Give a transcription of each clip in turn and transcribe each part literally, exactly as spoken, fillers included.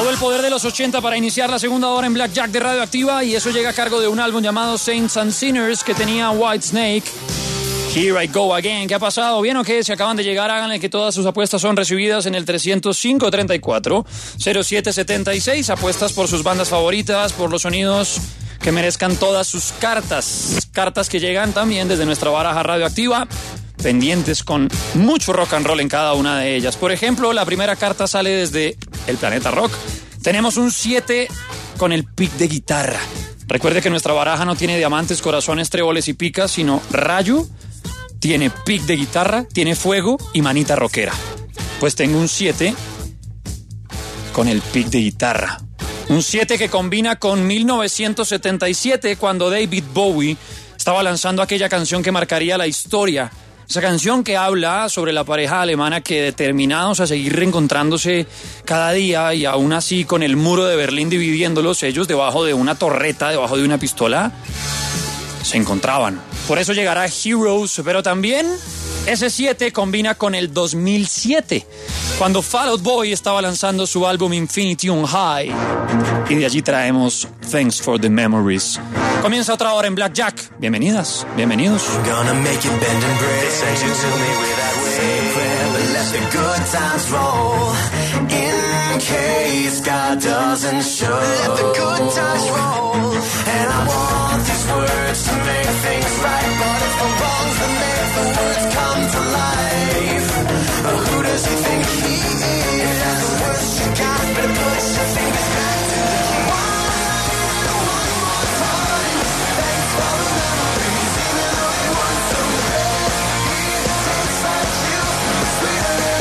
Todo el poder de los ochenta para iniciar la segunda hora en Blackjack de Radioactiva, y eso llega a cargo de un álbum llamado Saints and Sinners que tenía Whitesnake. Here I Go Again. ¿Qué ha pasado? ¿Bien o qué? Si acaban de llegar, háganle que todas sus apuestas son recibidas en el trescientos cinco, treinta y cuatro, cero siete setenta y seis. Apuestas por sus bandas favoritas, por los sonidos que merezcan todas sus cartas. Cartas que llegan también desde nuestra baraja radioactiva, pendientes con mucho rock and roll en cada una de ellas. Por ejemplo, la primera carta sale desde el planeta rock. Tenemos un siete con el pick de guitarra. Recuerde que nuestra baraja no tiene diamantes, corazones, tréboles y picas, sino rayo, tiene pick de guitarra, tiene fuego y manita rockera. Pues tengo un siete con el pick de guitarra. Un siete que combina con mil novecientos setenta y siete, cuando David Bowie estaba lanzando aquella canción que marcaría la historia. Esa canción que habla sobre la pareja alemana que, determinados a seguir reencontrándose cada día y aún así con el muro de Berlín dividiéndolos, ellos debajo de una torreta, debajo de una pistola, se encontraban. Por eso llegará Heroes, pero también ese siete combina con el dos mil siete, cuando Fall Out Boy estaba lanzando su álbum Infinity on High. Y de allí traemos Thanks for the Memories. Comienza otra hora en Blackjack. Bienvenidas, bienvenidos. Gonna make it bend and break. Send you to me without saying prayer, but let the good times roll. In case God doesn't show. Let the good times roll. And I want these words to make things right, but it's the wrongs that make the words come to life. But who does he think he is? If that's the worst you got, better put your fingers back to the key. One, one more time. Thanks for the memories, even though they weren't so great. It tastes like you, sweeter.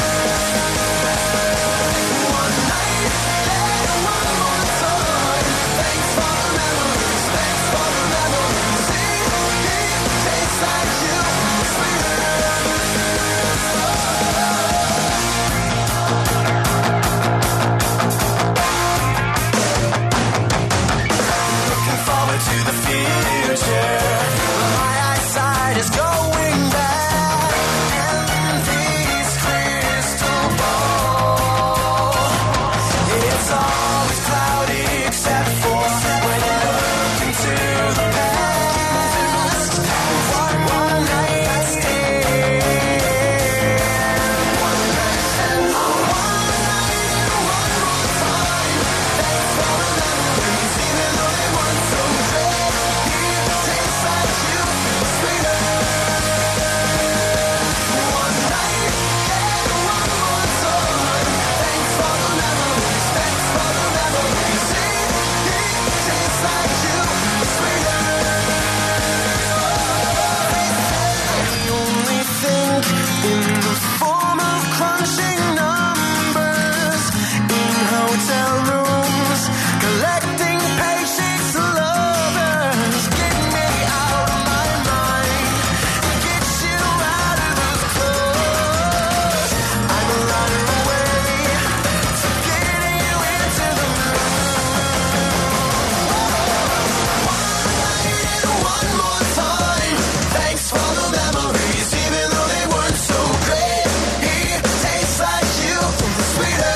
One night, and one more time. Thanks for the memories, thanks for the memories. It tastes like you, sweeter. To the future, my eyesight is going back, and these crystal balls, it's always cloudy except for when you look into the past. One, one night stand, one night stand, one night and one more time. Thanks for the memories, even though they weren't so great. It tastes like you, sweeter. One night and one more time. Thanks for the memories, thanks for the memories. It tastes like you, sweeter. We only think in the form of crunching numbers in hotel rooms, collecting paychecks, lovers. Get me out of my mind, get you out of this clothes. I'm running away to getting you into the mood. One night and one more time. Thanks for the memories, even though they weren't so great. It tastes like you, sweeter.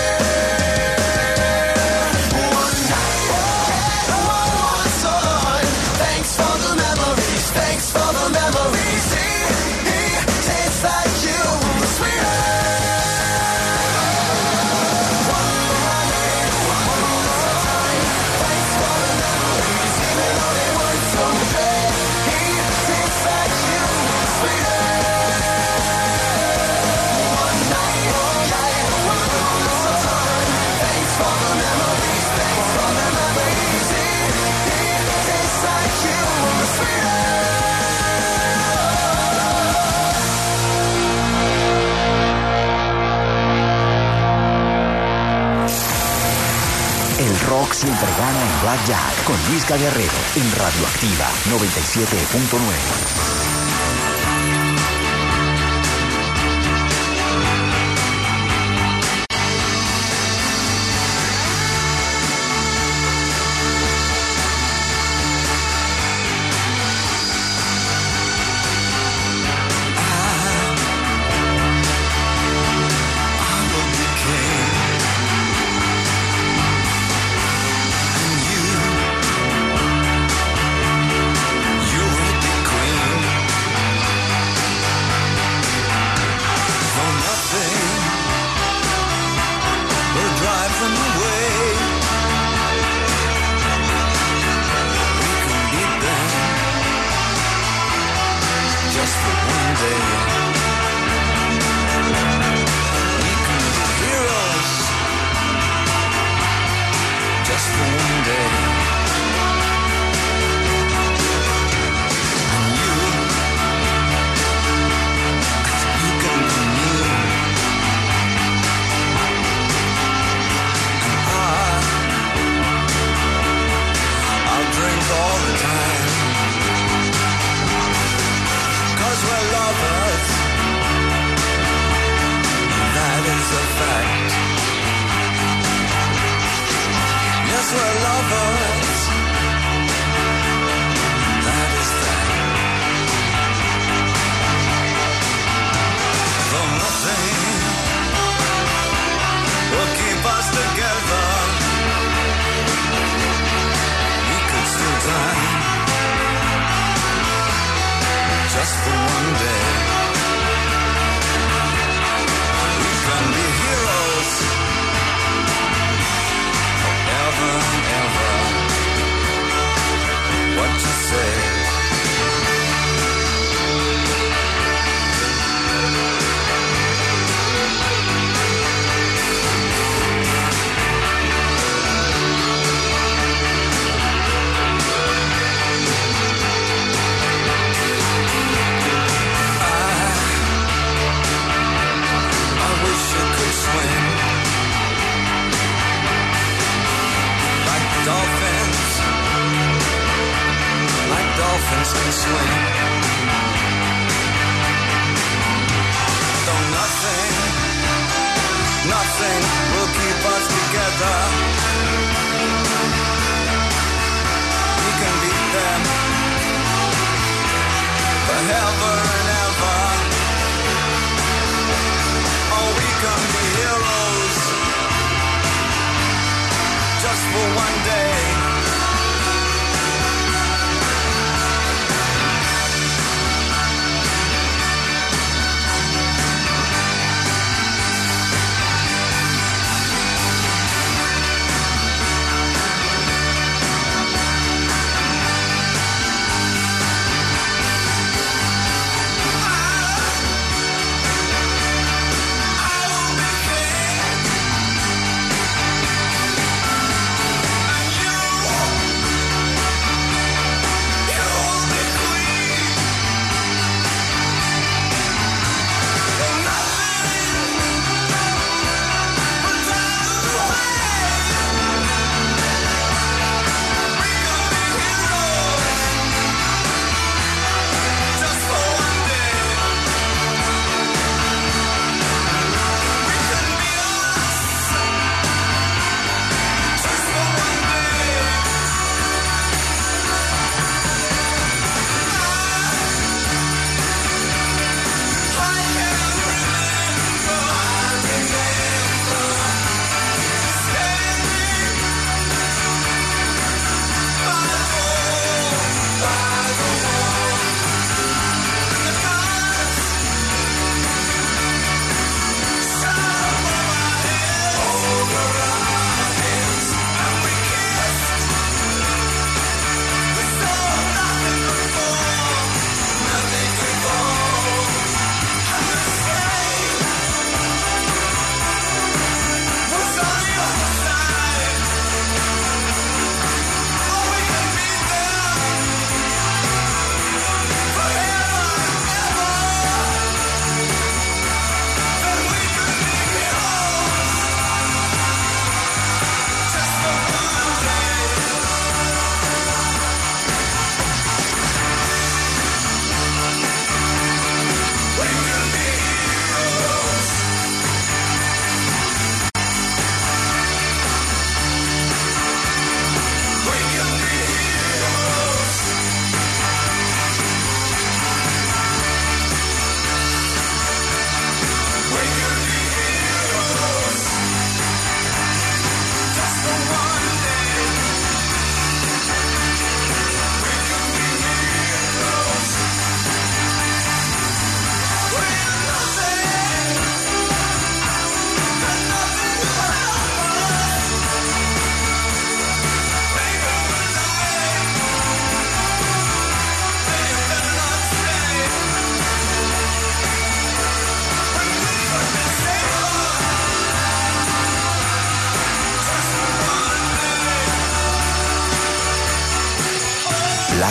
One night and one more time. Thanks for the memories, thanks for the memories. It tastes like you, sweeter. One night and one more time. Thanks for the memories, even though they weren't so great. It tastes like you, sweeter. One night and one more time. Thanks for the memories, thanks for the memories. It tastes like you, sweeter. El rock siempre gana en Blackjack con Luisca Guerrero en Radioactiva noventa y siete punto nueve. different way. We can beat them just for one day. We can be heroes just for one day. And you, you can commune. And I, I'll drink all the time. 'Cause we're lovers, that is a fact. Yes, we're lovers, that is that. Though nothing will keep us together, we could still die just for one day. We can be heroes forever and ever. What you say? I wish you could swim like dolphins, like dolphins can swim. Though nothing, nothing will keep us together. We can beat them forever and ever. Oh, we can be heroes just for one day. I will be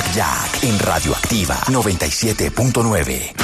Blackjack en Radioactiva noventa y siete punto nueve.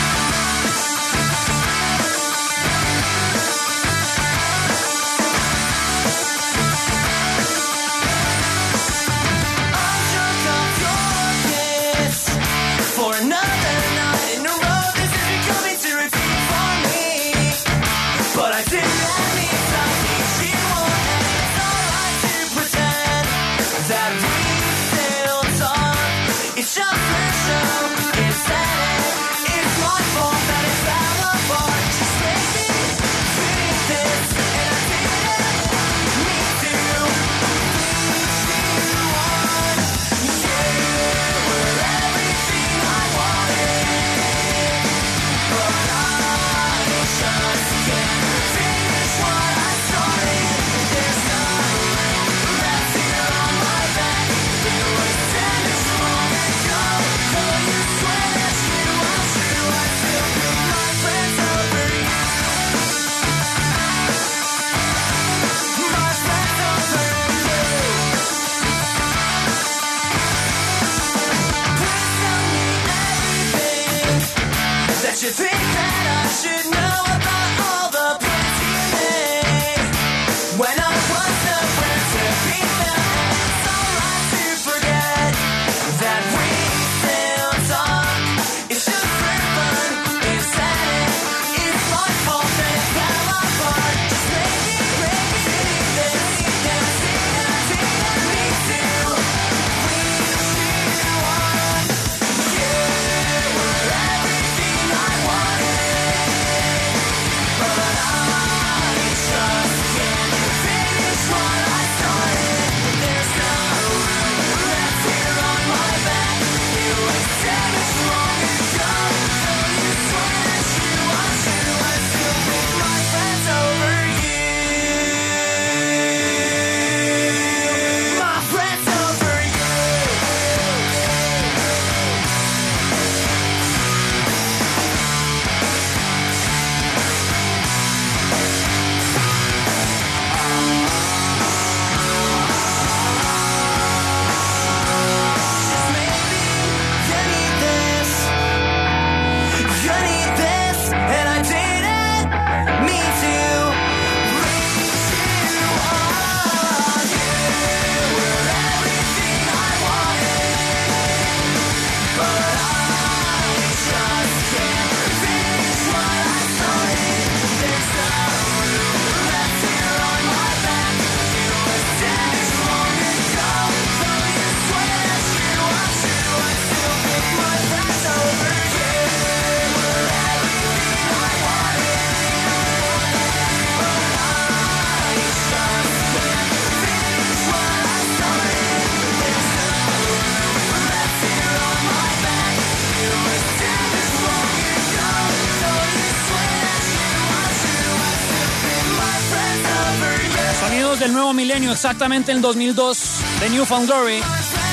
Del nuevo milenio, exactamente en el dos mil dos, de New Found Glory,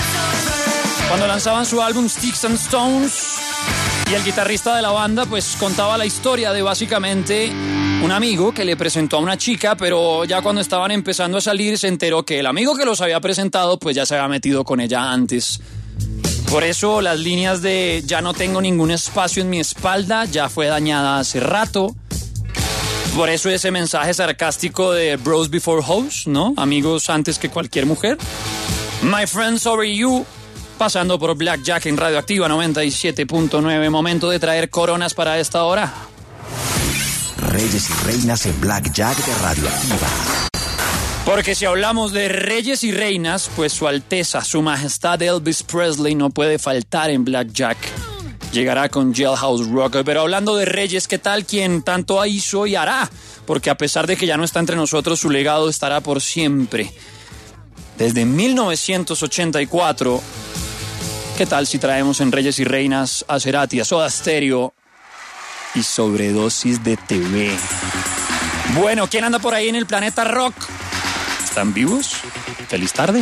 cuando lanzaban su álbum Sticks and Stones, y el guitarrista de la banda pues contaba la historia de básicamente un amigo que le presentó a una chica, pero ya cuando estaban empezando a salir se enteró que el amigo que los había presentado pues ya se había metido con ella antes. Por eso las líneas de ya no tengo ningún espacio en mi espalda ya fue dañada hace rato. Por eso ese mensaje sarcástico de Bros Before Hoes, ¿no? Amigos antes que cualquier mujer. My Friends Over You, pasando por Blackjack en Radioactiva noventa y siete punto nueve. Momento de traer coronas para esta hora. Reyes y reinas en Blackjack de Radioactiva. Porque si hablamos de reyes y reinas, pues su alteza, su majestad Elvis Presley no puede faltar en Blackjack. Llegará con Jailhouse Rock. Pero hablando de reyes, ¿qué tal quien tanto hizo y hará? Porque a pesar de que ya no está entre nosotros, su legado estará por siempre. Desde mil novecientos ochenta y cuatro, ¿qué tal si traemos en Reyes y Reinas a Cerati, a Soda Stereo y Sobredosis de T V? Bueno, ¿quién anda por ahí en el planeta rock? ¿Están vivos? ¡Feliz tarde!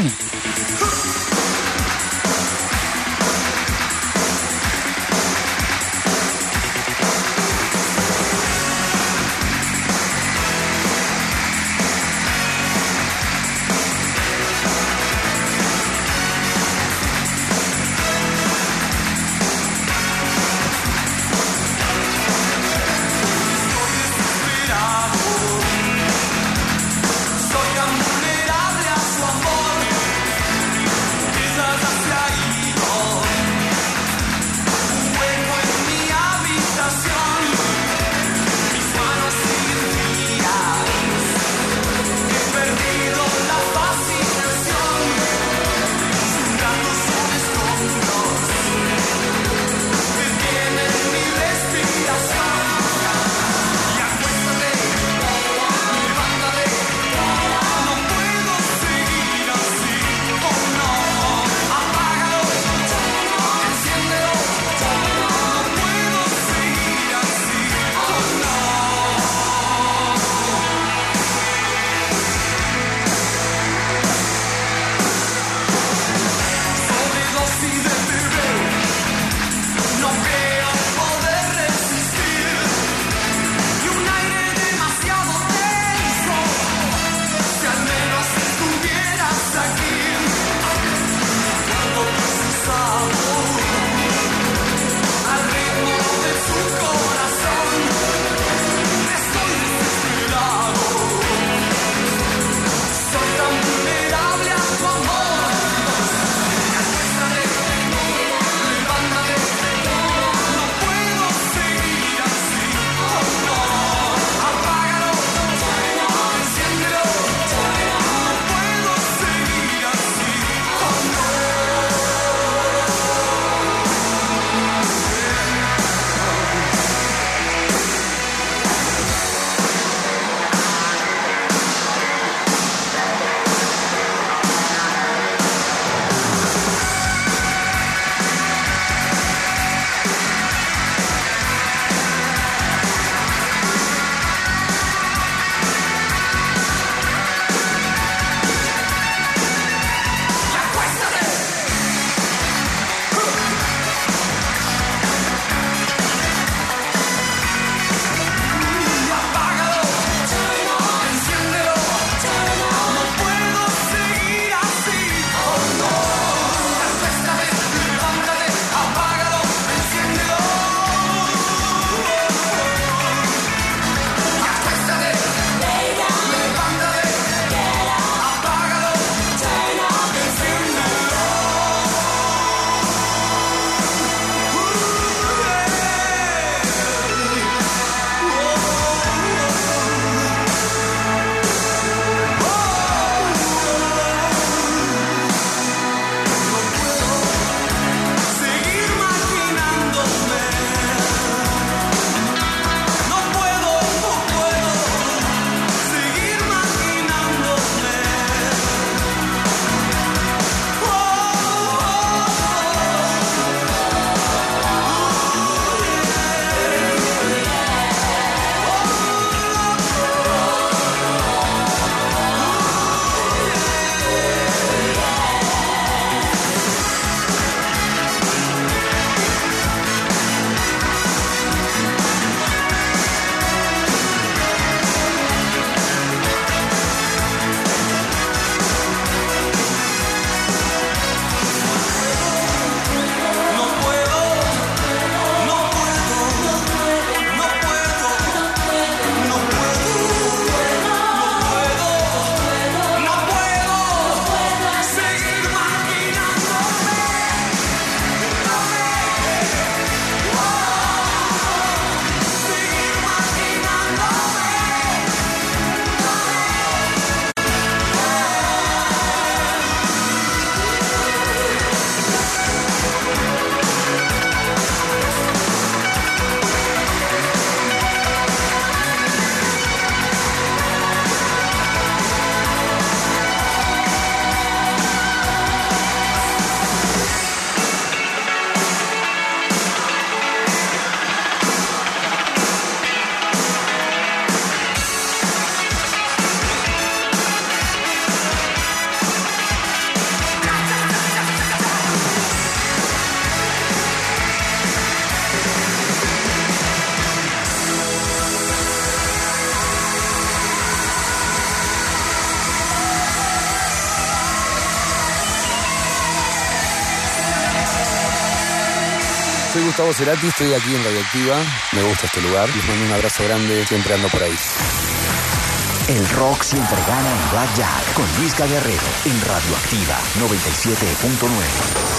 soy Gustavo Cerati, estoy aquí en Radioactiva. Me gusta este lugar. Les mando un abrazo grande, siempre ando por ahí. El rock siempre gana en Blackjack con Luisca Guerrero en Radioactiva noventa y siete punto nueve.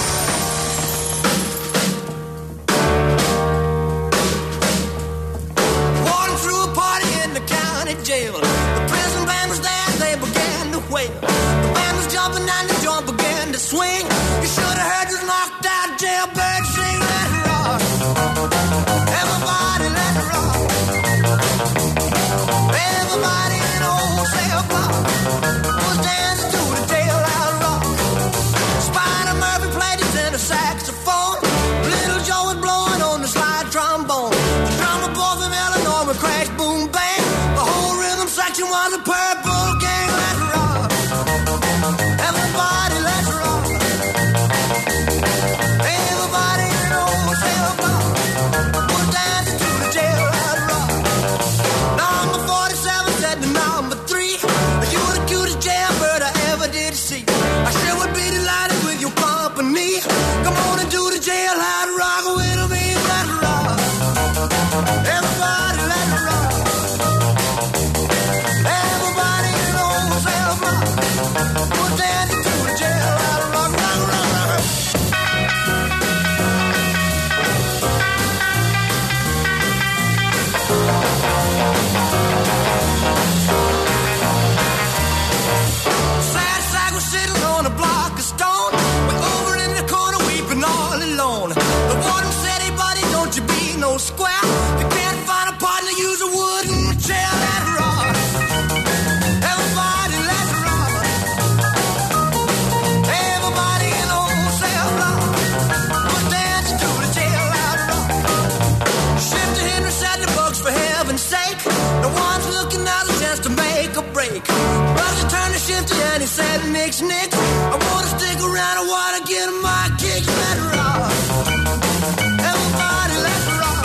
Nick's Nick, I wanna stick around, I wanna get my kicks, let it rock. Everybody, let's rock.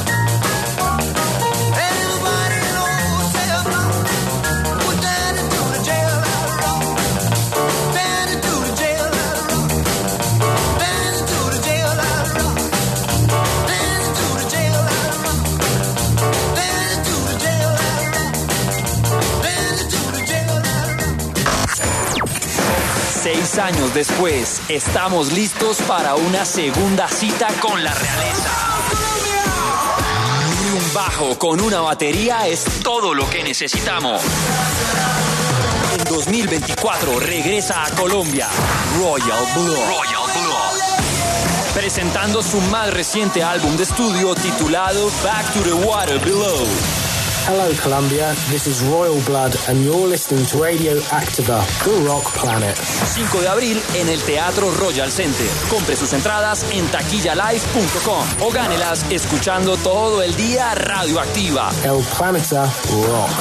Everybody knows they're rock. We're down into the jail, let it rock. Down into the jail, let it rock. Down into the jail, let it rock. Down into the jail, let it rock. Down into the jail, let it rock. Down into the jail, let it rock. Seis años después, estamos listos para una segunda cita con la realeza. Y un bajo con una batería es todo lo que necesitamos. En dos mil veinticuatro regresa a Colombia Royal Blood. Royal Blood. Presentando su más reciente álbum de estudio titulado Back to the Water Below. Hello Colombia, this is Royal Blood and you're listening to Radio Activa, the rock planet. cinco de abril en el Teatro Royal Center. Compre sus entradas en taquilla live punto com o gánelas escuchando todo el día Radio Activa. El Planeta Rock.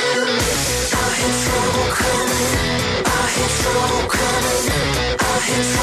I hit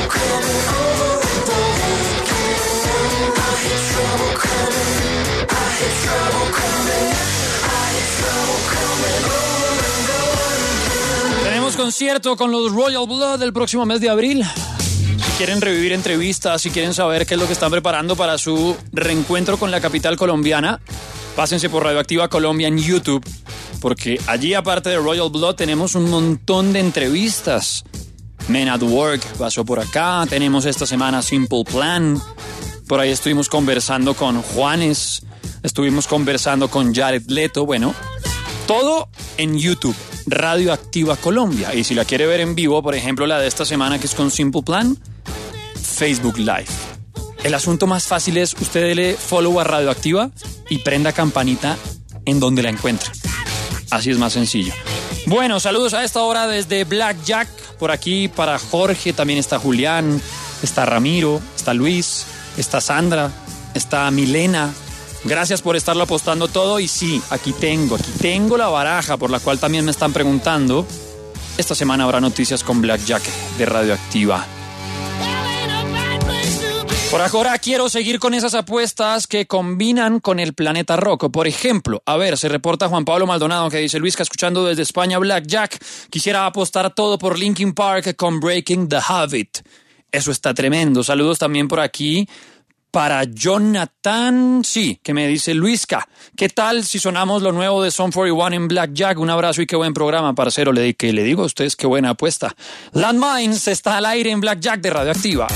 Tenemos concierto con los Royal Blood el próximo mes de abril. Si quieren revivir entrevistas, si quieren saber qué es lo que están preparando para su reencuentro con la capital colombiana, pásense por Radioactiva Colombia en YouTube, porque allí, aparte de Royal Blood, tenemos un montón de entrevistas. Men at Work pasó por acá, tenemos esta semana Simple Plan, por ahí estuvimos conversando con Juanes, estuvimos conversando con Jared Leto, bueno, todo en YouTube, Radioactiva Colombia. Y si la quiere ver en vivo, por ejemplo, la de esta semana que es con Simple Plan, Facebook Live. El asunto más fácil es usted dele follow a Radioactiva y prenda campanita en donde la encuentre. Así es más sencillo. Bueno, saludos a esta hora desde Blackjack. Por aquí para Jorge también está Julián, está Ramiro, está Luis, está Sandra, está Milena. Gracias por estarlo apostando todo. Y sí, aquí tengo, aquí tengo la baraja por la cual también me están preguntando. Esta semana habrá noticias con Blackjack de Radioactiva. Por ahora quiero seguir con esas apuestas que combinan con el planeta rock. Por ejemplo, a ver, se reporta Juan Pablo Maldonado que dice: Luisca, escuchando desde España Blackjack, quisiera apostar todo por Linkin Park con Breaking the Habit. Eso está tremendo. Saludos también por aquí para Jonathan, sí, que me dice: Luisca, ¿qué tal si sonamos lo nuevo de Sum cuarenta y uno en Blackjack? Un abrazo y qué buen programa, parcero. Le, que le digo a ustedes, qué buena apuesta. Landmines está al aire en Blackjack de Radioactiva.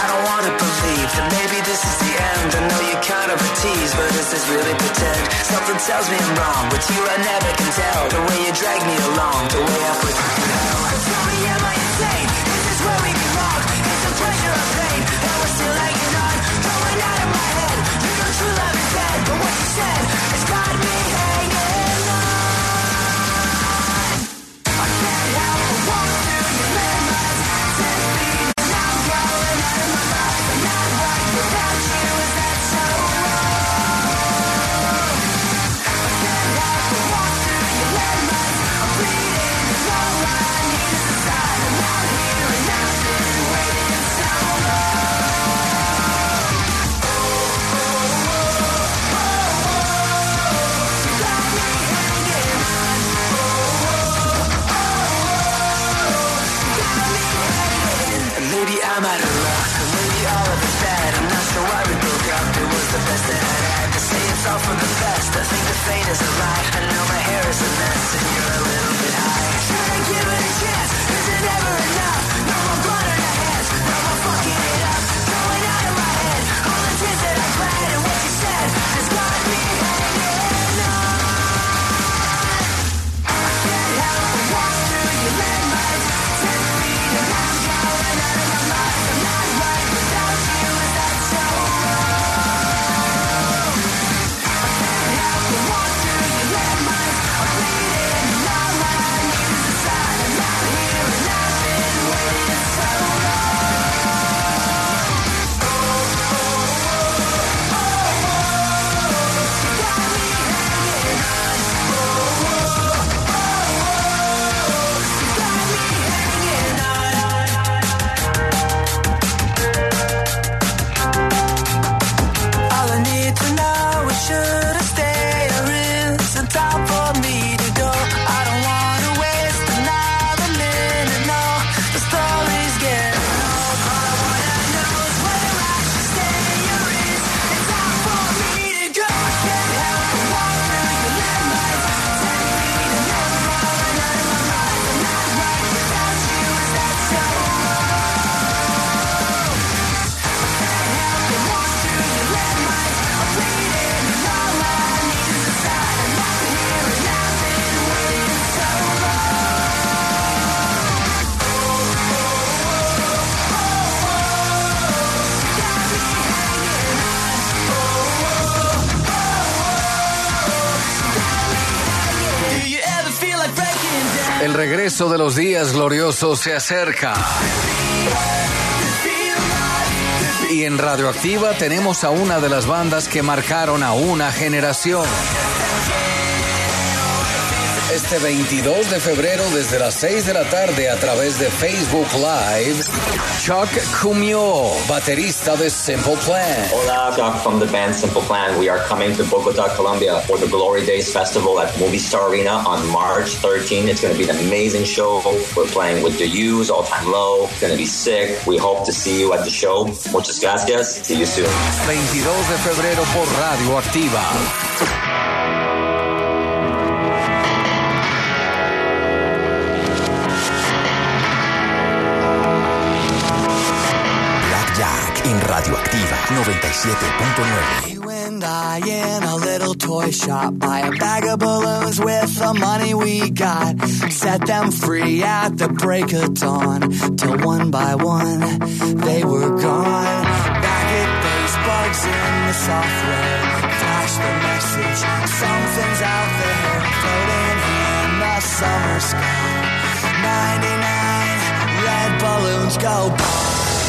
I'm out of luck, maybe all of it's bad. I'm not sure why we broke up, it was the best that I had. To say it's all for the best, I think the fate is a lie. I know my hair is a mess and you're a little bit high. Try to give it a chance, is it never enough? No more blood on our hands, no more fucking it up. Going out of my head, all the tears that I cried and what you said has got me hanging on. I can't help but walk through your landmines, ten feet and I'm going out of my mind. I'm not right without you, is that so wrong? I can't help but walk through your landmines. I'm bleeding and all I need is a sign. I'm not here and I've been waiting so should I stay or is it time for me to go? I don't wanna waste another minute, no. The story's getting old. All I wanna know is whether I should stay or is it time for me to go? I can't help but walk through your landmines, ten feet and I'm falling out of my mind. I'm not right without you, is that so wrong? I can't help but walk through your landmines. I'm bleeding. El regreso de los días gloriosos se acerca. Y en Radioactiva tenemos a una de las bandas que marcaron a una generación. Este veintidós de febrero desde las seis de la tarde a través de Facebook Live, Chuck Cumio, baterista de Simple Plan. Hola, Chuck from the band Simple Plan. We are coming to Bogota, Colombia for the Glory Days Festival at Movie Star Arena on March thirteenth. It's going to be an amazing show. We're playing with the U's, All Time Low. It's going to be sick. We hope to see you at the show. Muchas gracias. See you soon. veintidós de febrero por Radio Activa. En Radioactiva noventa y siete punto nueve. You and I in a little toy shop, buy a bag of balloons with the money we got, set them free at the break of dawn, till one by one they were gone. Back at base, bugs in the software, flash the message, something's out there, floating in the summer sky. ninety-nine red balloons go by.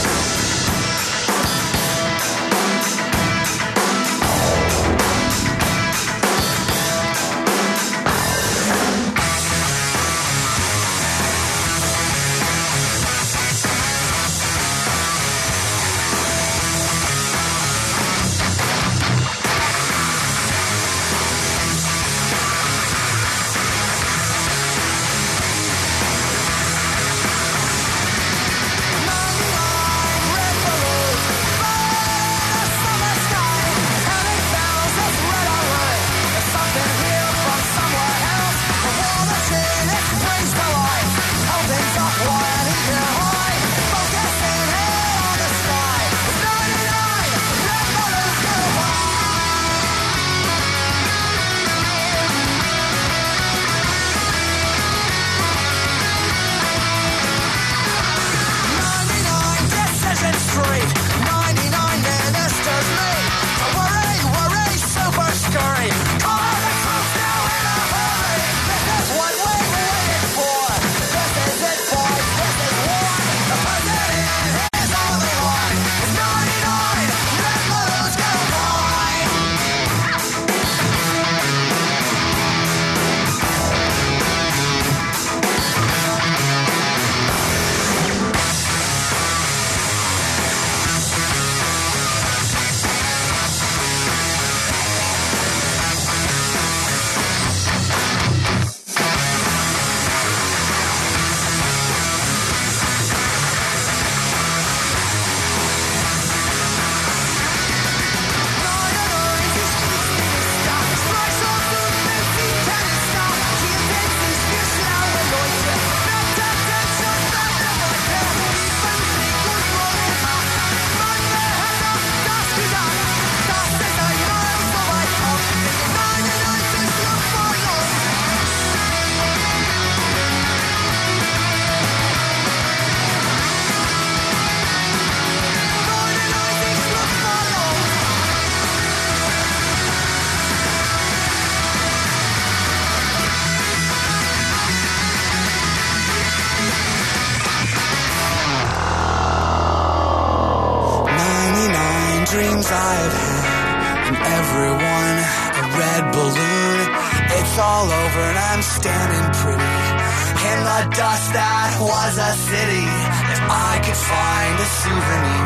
dreams I've had, and everyone a red balloon. It's all over and I'm standing pretty in the dust that was a city. If I could find a souvenir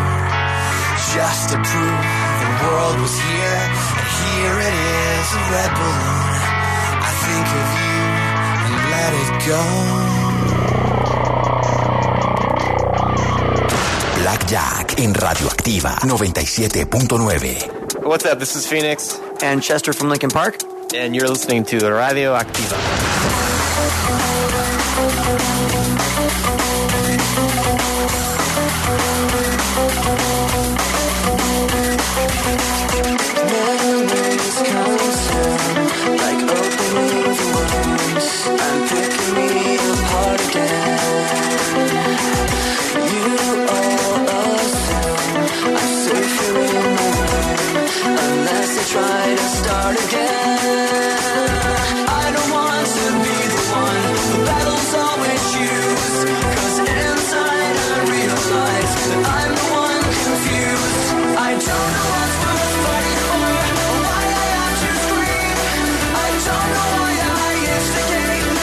just to prove the world was here, and here it is, a red balloon. I think of you and let it go. Blackjack en Radioactiva noventa y siete punto nueve. What's up? This is Phoenix and Chester from Linkin Park, and you're listening to Radio Activa. Memories come soon, like opening wounds, and picking me apart again. You all assume I'm safe here in my room, unless I try to start again. I don't want to be the one the battles always choose, 'cause inside I realize that I'm the one confused. I don't know what's worth fighting for, or why I have to scream. I don't know why I instigate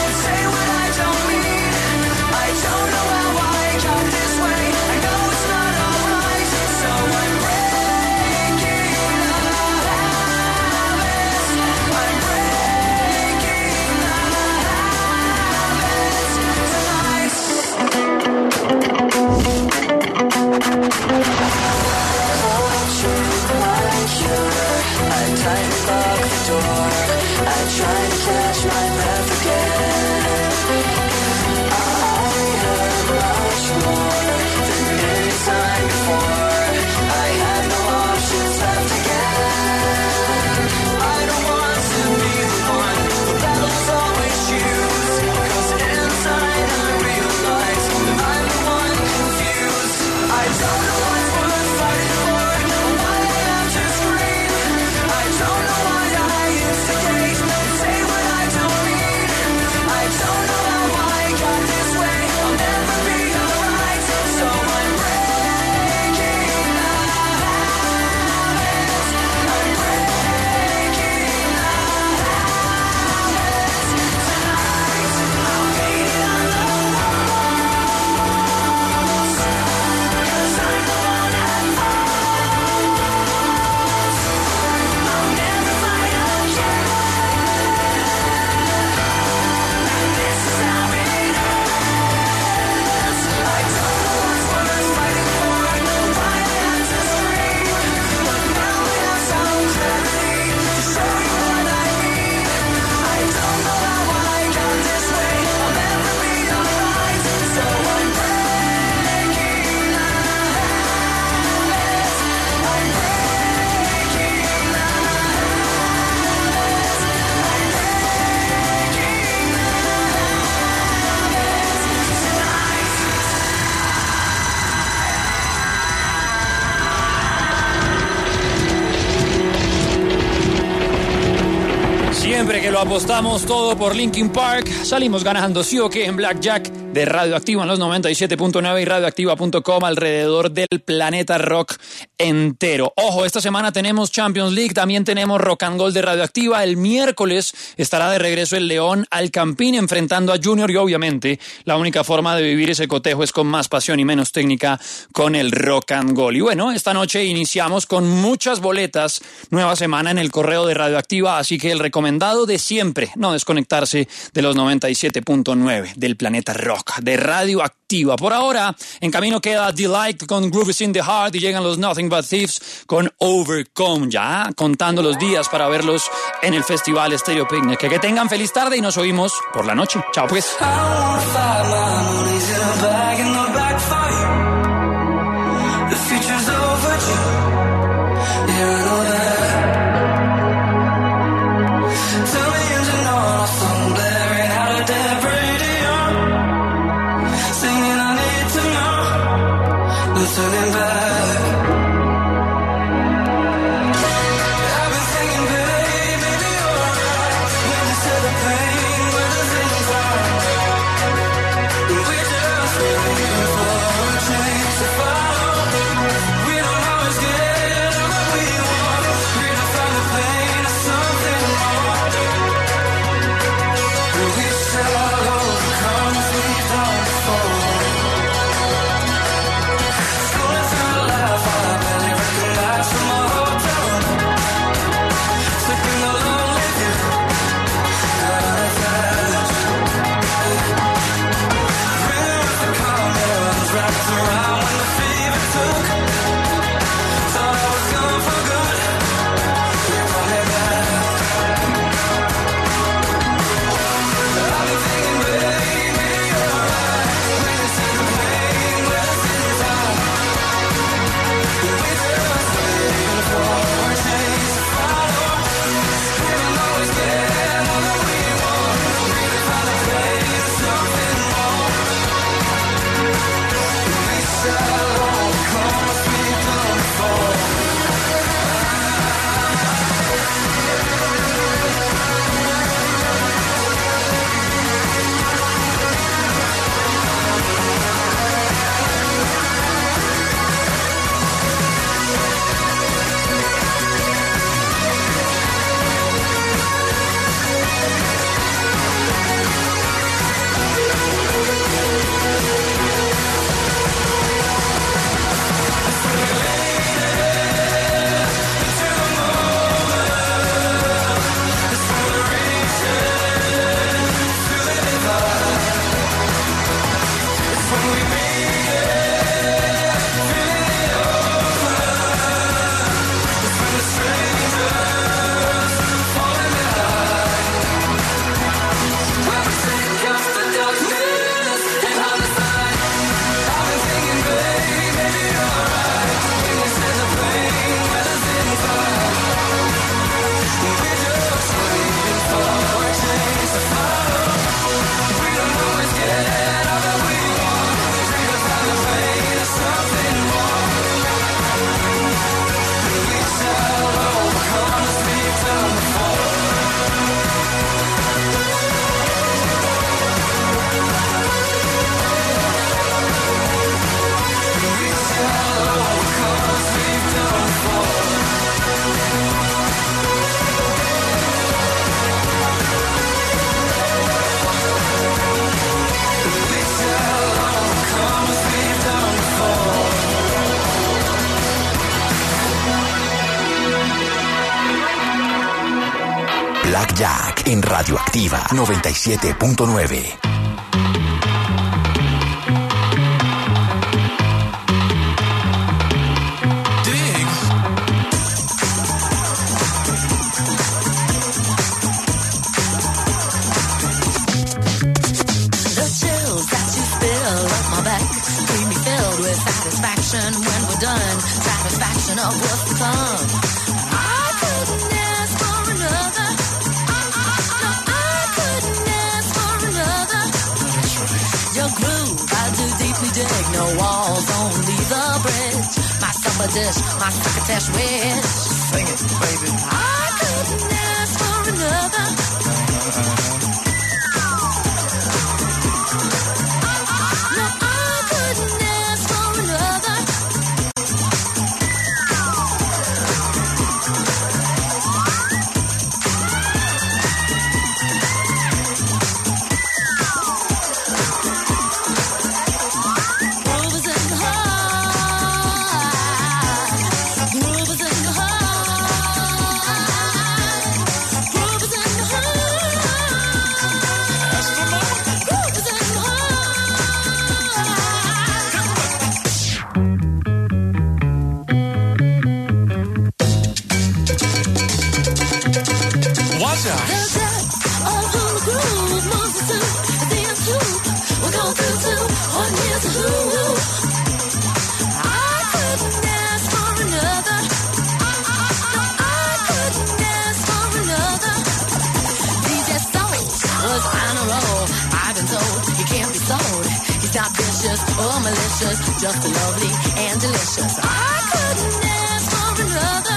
Siempre que lo apostamos todo por Linkin Park, salimos ganando, sí o qué, en Blackjack de Radioactiva en los noventa y siete punto nueve y radioactiva punto com alrededor del planeta rock entero. Ojo, esta semana tenemos Champions League, también tenemos Rock and Gold de Radioactiva. El miércoles estará de regreso el León al Campín enfrentando a Junior y obviamente la única forma de vivir ese cotejo es con más pasión y menos técnica con el Rock and Gold. Y bueno, esta noche iniciamos con muchas boletas, nueva semana en el correo de Radioactiva, así que el recomendado de siempre, no desconectarse de los noventa y siete punto nueve del planeta rock de Radioactiva. Por ahora, en camino queda Delight con Grooves in the Heart y llegan los Nothing But Thieves con Overcome, ya contando los días para verlos en el Festival Stereo Picnic. Que, que tengan feliz tarde y nos oímos por la noche. Chao pues. Turning back, I've been thinking, babe, maybe you're right. When you said the pain, where the things are, we're just waiting for a change to follow. We don't always get what we want. We're to find the pain or something more. We shall overcome as we've done before. Blackjack en Radioactiva noventa y siete punto nueve. Satisfaction when we're done, satisfaction of what's to come. I couldn't ask for another. No, I couldn't ask for another. Your groove, I do deeply dig. No walls, only the bridge. My supper dish, my succotash wish. Sing it, baby. I couldn't ask for another. malicious, just lovely and delicious. I couldn't ask for another.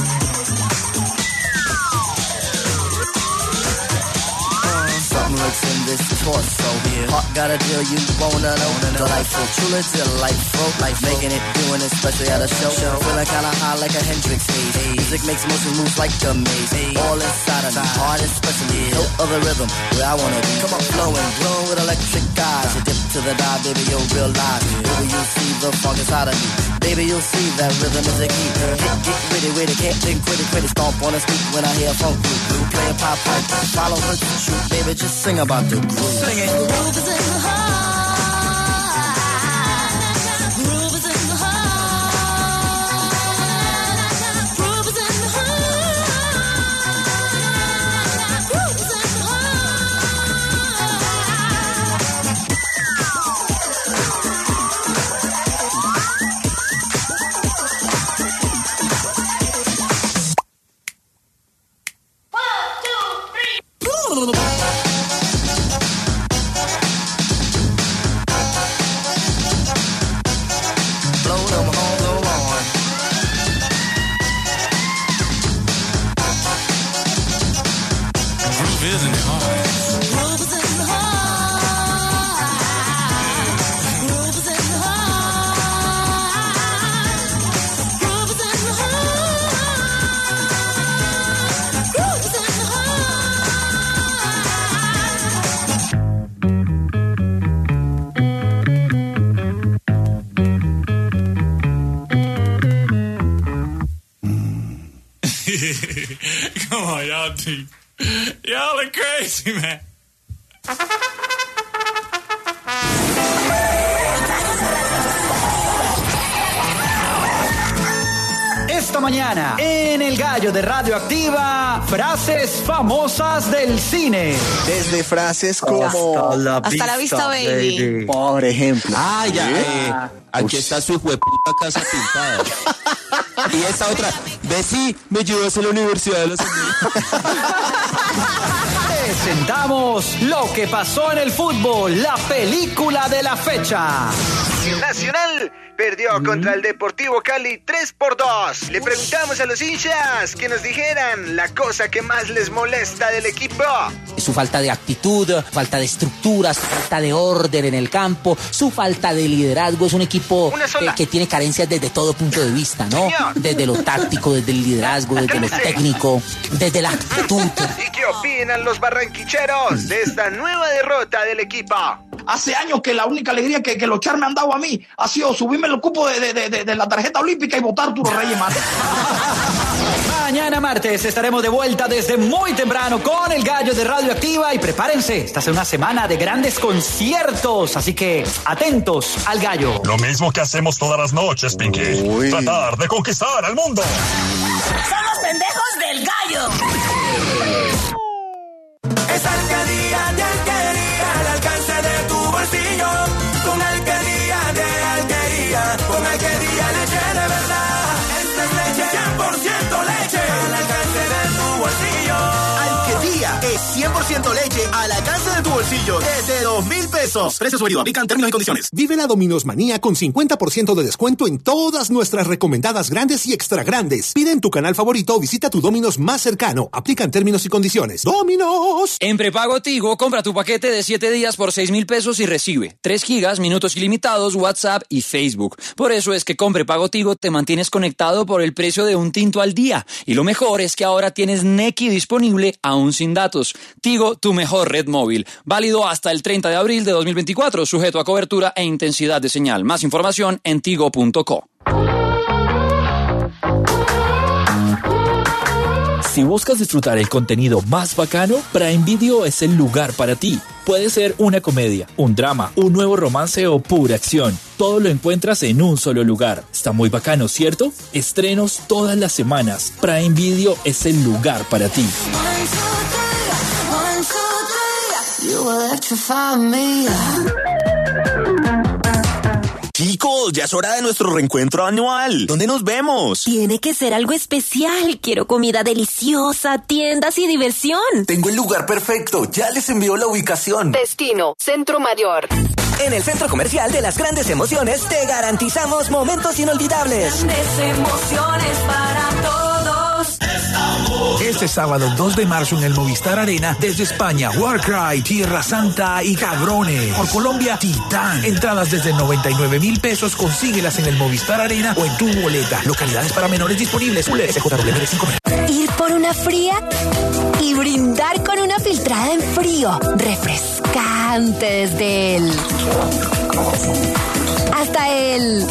Something looks in this torso. Yeah. Heart got a deal you wanna know. Delightful, truly delightful. Life making it, doing it, especially at a show. show. Feeling kinda high like a Hendrix haze. Hey. Music makes motion moves like a maze. Hey. All inside of me, heart especially. Yeah. Note of the rhythm, where I wanna be. Come on, flowing, glowing with electric eyes. You dip to the dive, baby, you'll realize. Yeah. Baby, you'll see the funk inside of me. Baby, you'll see that rhythm is a key. Get, get witty, witty, can't think, quitty, quitty. Stomp on the street when I hear funk group. Blue playing pop pipe, follow her to shoot. Baby, just sing about the groove. Sing it. The groove is in the heart. Groove is in the heart. Groove is in the heart. Groove is in the One, two, three. Come on, y'all deep. Y'all are crazy, man. Esta mañana, en El Gallo de Radioactiva, frases famosas del cine. Desde frases como... Hasta la vista, Hasta la vista, baby. baby. Por ejemplo. Ah, ya. ¿Sí? Eh, aquí está su hijueputa casa pintada. Y esta otra. Ve, sí, me llevas a la Universidad de los Andes. Presentamos lo que pasó en el fútbol, la película de la fecha. Nacional perdió contra el Deportivo Cali tres por dos. Le preguntamos a los hinchas que nos dijeran la cosa que más les molesta del equipo. Su falta de actitud, falta de estructuras, falta de orden en el campo, su falta de liderazgo. Es un equipo que, que tiene carencias desde todo punto de vista, ¿no? Señor. Desde lo táctico, desde el liderazgo, desde lo técnico, desde la actitud. ¿Y qué opinan los barranquicheros de esta nueva derrota del equipo? Hace años que la única alegría que, que los Char me han dado a mí ha sido subirme el cupo de, de, de, de la tarjeta olímpica y votar Arturo Reyes, man. Mañana martes estaremos de vuelta desde muy temprano con El Gallo de Radioactiva y prepárense, esta es una semana de grandes conciertos, así que atentos al Gallo. Lo mismo que hacemos todas las noches, Pinky. Uy. Tratar de conquistar al mundo. ¡Son los pendejos del Gallo! Es alcaldía de alquería al alcance de tu bolsillo. Con alcaldía de alquería, con alquería leche de verdad. Esta es leche cien por ciento leche al alcance de tu bolsillo. Alquería es cien por ciento leche al alcance de tu bolsillo desde dos mil pesos. Precios sugeridos, aplican términos y condiciones. Vive la Domino's Manía con cincuenta por ciento de descuento en todas nuestras recomendadas grandes y extra grandes. Pide en tu canal favorito o visita tu Domino's más cercano. Aplican términos y condiciones. ¡Domino's! En prepago Tigo, compra tu paquete de siete días por seis mil pesos y recibe tres gigas, minutos ilimitados, WhatsApp y Facebook. Por eso es que con prepago Tigo te mantienes conectado por el precio de un tinto al día. Y lo mejor es que ahora tienes Nequi disponible aún sin datos. Tigo, tu mejor red móvil. Válido hasta el treinta de abril de dos mil veinticuatro, sujeto a cobertura e intensidad de señal. Más información en tigo punto co. Si buscas disfrutar el contenido más bacano, Prime Video es el lugar para ti. Puede ser una comedia, un drama, un nuevo romance o pura acción. Todo lo encuentras en un solo lugar. Está muy bacano, ¿cierto? Estrenos todas las semanas. Prime Video es el lugar para ti. Chicos, ya es hora de nuestro reencuentro anual. ¿Dónde nos vemos? Tiene que ser algo especial. Quiero comida deliciosa, tiendas y diversión. Tengo el lugar perfecto. Ya les envío la ubicación. Destino, Centro Mayor. En el Centro Comercial de las Grandes Emociones te garantizamos momentos inolvidables. Grandes emociones para todos. Este sábado dos de marzo en el Movistar Arena, desde España, Warcry, Tierra Santa y Cabrones. Por Colombia, Titán. Entradas desde noventa y nueve mil pesos, consíguelas en el Movistar Arena o en tu boleta. Localidades para menores disponibles. S J W de cinco. Ir por una fría y brindar con una filtrada en frío. Refrescante desde el... hasta el...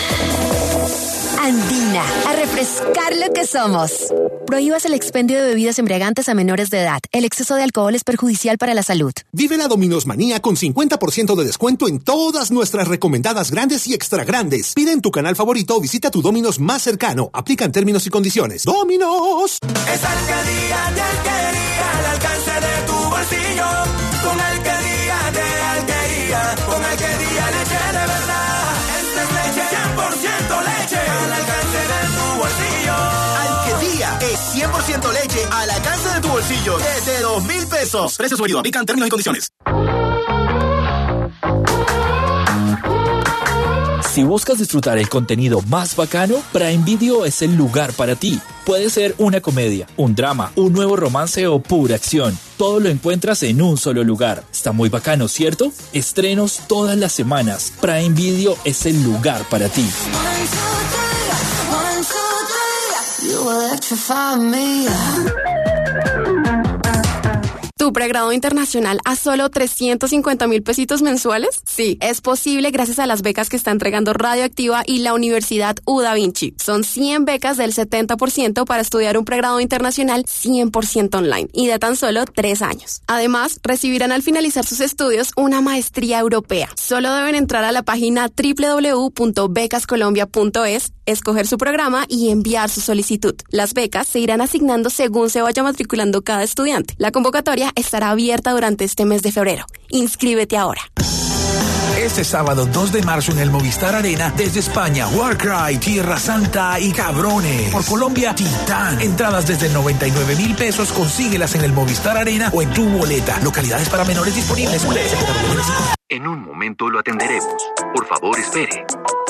Andina, a refrescar lo que somos. Prohíbas el expendio de bebidas embriagantes a menores de edad. El exceso de alcohol es perjudicial para la salud. Vive la Domino's Manía con cincuenta por ciento de descuento en todas nuestras recomendadas grandes y extra grandes. Pide en tu canal favorito o visita tu Domino's más cercano. Aplican términos y condiciones. ¡Domino's! Es alcaldía de alquería al alcance de tu bolsillo. Con alcaldía de alquería, con alquería leche de verdad. Esta es leche cien por ciento leche al alcance de tu bolsillo. Alquería es cien por ciento leche al alcance de tu bolsillo desde dos mil pesos. Precio sugerido, aplican términos y condiciones. Si buscas disfrutar el contenido más bacano, Prime Video es el lugar para ti. Puede ser una comedia, un drama, un nuevo romance o pura acción. Todo lo encuentras en un solo lugar. Está muy bacano, ¿cierto? Estrenos todas las semanas. Prime Video es el lugar para ti. ¿Tu pregrado internacional a solo trescientos cincuenta mil pesitos mensuales? Sí, es posible gracias a las becas que está entregando Radioactiva y la Universidad U Da Vinci. Son cien becas del setenta por ciento para estudiar un pregrado internacional cien por ciento online y de tan solo tres años. Además, recibirán al finalizar sus estudios una maestría europea. Solo deben entrar a la página doble u doble u doble u punto becas colombia punto es, escoger su programa y enviar su solicitud. Las becas se irán asignando según se vaya matriculando cada estudiante. La convocatoria estará abierta durante este mes de febrero. Inscríbete ahora. Este sábado dos de marzo en el Movistar Arena, desde España, Warcry, Tierra Santa y Cabrones. Por Colombia, Titán. Entradas desde noventa y nueve mil pesos, consíguelas en el Movistar Arena o en tu boleta. Localidades para menores disponibles. En un momento lo atenderemos. Por favor, espere.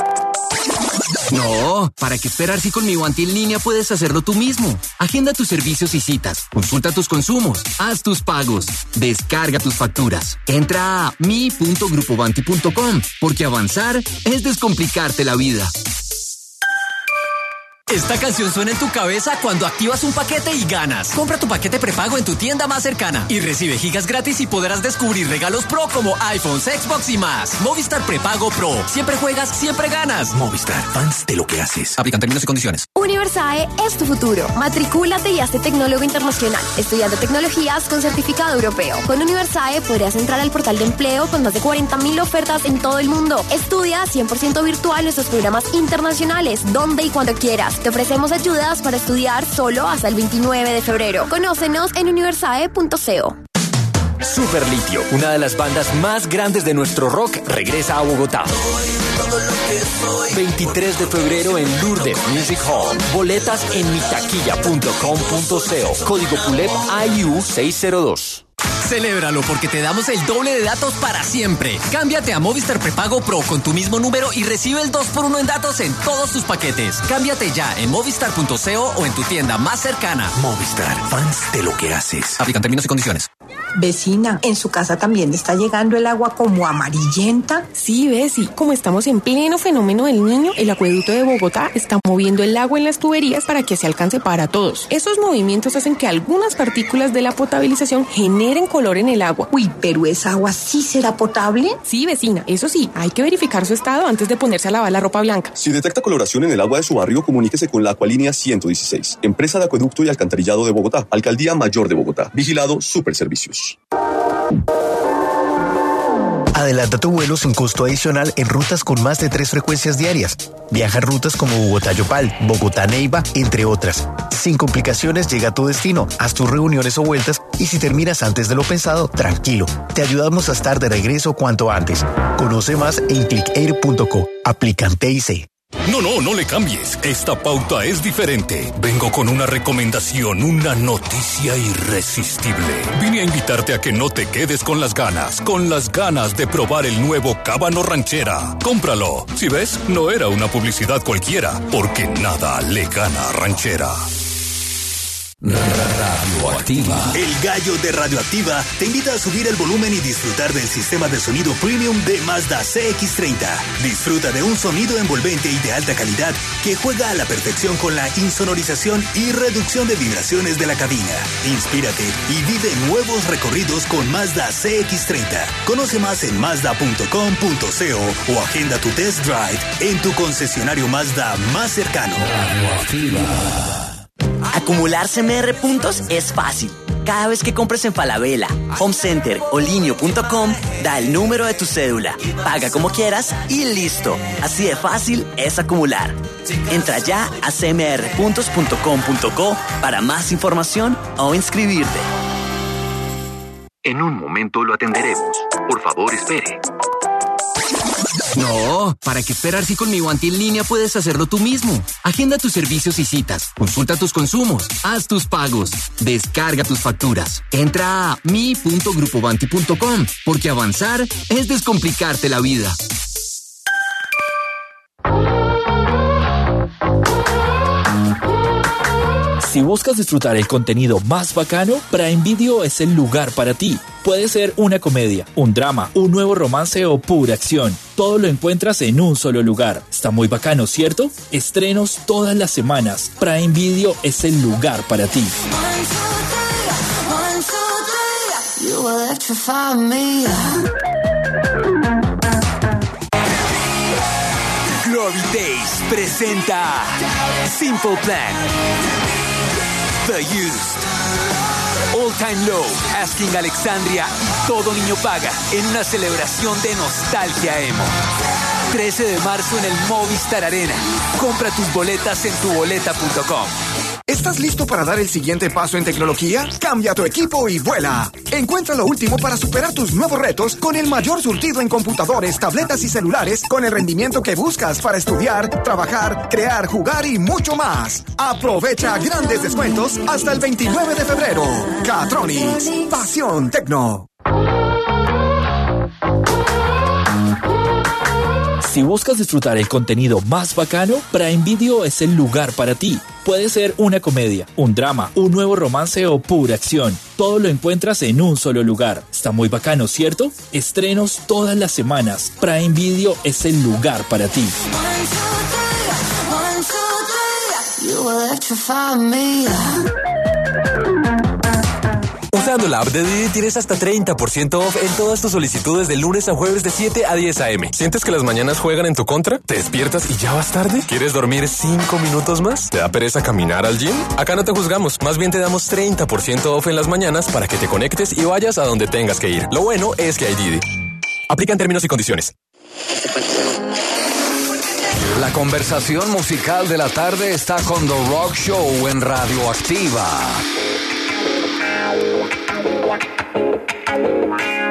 No, ¿para qué esperar si con mi Guantil Línea puedes hacerlo tú mismo? Agenda tus servicios y citas, consulta tus consumos, haz tus pagos, descarga tus facturas. Entra a mi punto grupo banti punto com, porque avanzar es descomplicarte la vida. Esta canción suena en tu cabeza cuando activas un paquete y ganas. Compra tu paquete prepago en tu tienda más cercana y recibe gigas gratis y podrás descubrir regalos pro como iPhones, Xbox y más. Movistar Prepago Pro. Siempre juegas, siempre ganas. Movistar, fans de lo que haces. Aplican términos y condiciones. Universae es tu futuro. Matricúlate y hazte tecnólogo internacional, estudiando tecnologías con certificado europeo. Con Universae podrías entrar al portal de empleo con más de cuarenta mil ofertas en todo el mundo. Estudia cien por ciento virtual nuestros programas internacionales, donde y cuando quieras. Te ofrecemos ayudas para estudiar solo hasta el veintinueve de febrero. Conócenos en universae punto co. Super Litio, una de las bandas más grandes de nuestro rock, regresa a Bogotá. veintitrés de febrero en Lourdes Music Hall. Boletas en mitaquilla punto com punto co. Código P U L E P I U seiscientos dos. Celébralo porque te damos el doble de datos para siempre. Cámbiate a Movistar Prepago Pro con tu mismo número y recibe el dos por uno en datos en todos tus paquetes. Cámbiate ya en movistar punto co o en tu tienda más cercana. Movistar, fans de lo que haces. Aplican términos y condiciones. Vecina, ¿en su casa también está llegando el agua como amarillenta? Sí, Bessie, como estamos en pleno fenómeno del Niño, el acueducto de Bogotá está moviendo el agua en las tuberías para que se alcance para todos. Esos movimientos hacen que algunas partículas de la potabilización generen color en el agua. Uy, pero ¿esa agua sí será potable? Sí, vecina, eso sí, hay que verificar su estado antes de ponerse a lavar la ropa blanca. Si detecta coloración en el agua de su barrio, comuníquese con la Acualínea ciento dieciséis, Empresa de Acueducto y Alcantarillado de Bogotá, Alcaldía Mayor de Bogotá, Vigilado Superservicios. Adelanta tu vuelo sin costo adicional en rutas con más de tres frecuencias diarias. Viaja en rutas como Bogotá-Yopal, Bogotá-Neiva, entre otras. Sin complicaciones llega a tu destino, haz tus reuniones o vueltas y si terminas antes de lo pensado, tranquilo. Te ayudamos a estar de regreso cuanto antes. Conoce más en click air punto co. Aplican T I C. No, no, no le cambies. Esta pauta es diferente. Vengo con una recomendación, una noticia irresistible. Vine a invitarte a que no te quedes con las ganas, con las ganas de probar el nuevo Cábano Ranchera. Cómpralo. Si ves, no era una publicidad cualquiera, porque nada le gana a Ranchera. Radioactiva. El gallo de Radioactiva te invita a subir el volumen y disfrutar del sistema de sonido premium de Mazda C X treinta. Disfruta de un sonido envolvente y de alta calidad que juega a la perfección con la insonorización y reducción de vibraciones de la cabina. Inspírate y vive nuevos recorridos con Mazda C X treinta. Conoce más en mazda punto com punto co o agenda tu test drive en tu concesionario Mazda más cercano. Radioactiva. Acumular C M R puntos es fácil. Cada vez que compres en Falabella, Home Center o linio punto com, da el número de tu cédula, paga como quieras y listo. Así de fácil es acumular. Entra ya a c m r puntos punto com punto co para más información o inscribirte. En un momento lo atenderemos. Por favor, espere. No, ¿para qué esperar si con Mi Guanti en línea puedes hacerlo tú mismo? Agenda tus servicios y citas, consulta tus consumos, haz tus pagos, descarga tus facturas. Entra a mi punto grupo banti punto com, porque avanzar es descomplicarte la vida. Si buscas disfrutar el contenido más bacano, Prime Video es el lugar para ti. Puede ser una comedia, un drama, un nuevo romance o pura acción. Todo lo encuentras en un solo lugar. Está muy bacano, ¿cierto? Estrenos todas las semanas. Prime Video es el lugar para ti. Glory Days presenta Simple Plan, The Used, All Time Low, Asking Alexandria y Todo Niño Paga en una celebración de nostalgia emo. trece de marzo en el Movistar Arena. Compra tus boletas en tu boleta punto com. ¿Estás listo para dar el siguiente paso en tecnología? Cambia tu equipo y vuela. Encuentra lo último para superar tus nuevos retos con el mayor surtido en computadores, tabletas y celulares con el rendimiento que buscas para estudiar, trabajar, crear, jugar y mucho más. Aprovecha grandes descuentos hasta el veintinueve de febrero. Catronics, pasión tecno. Si buscas disfrutar el contenido más bacano, Prime Video es el lugar para ti. Puede ser una comedia, un drama, un nuevo romance o pura acción. Todo lo encuentras en un solo lugar. Está muy bacano, ¿cierto? Estrenos todas las semanas. Prime Video es el lugar para ti. Usando la app de Didi tienes hasta treinta por ciento off en todas tus solicitudes de lunes a jueves de siete a diez a eme. ¿Sientes que las mañanas juegan en tu contra? ¿Te despiertas y ya vas tarde? ¿Quieres dormir cinco minutos más? ¿Te da pereza caminar al gym? Acá no te juzgamos, más bien te damos treinta por ciento off en las mañanas para que te conectes y vayas a donde tengas que ir. Lo bueno es que hay Didi. Aplican términos y condiciones. La conversación musical de la tarde está con The Rock Show en Radioactiva.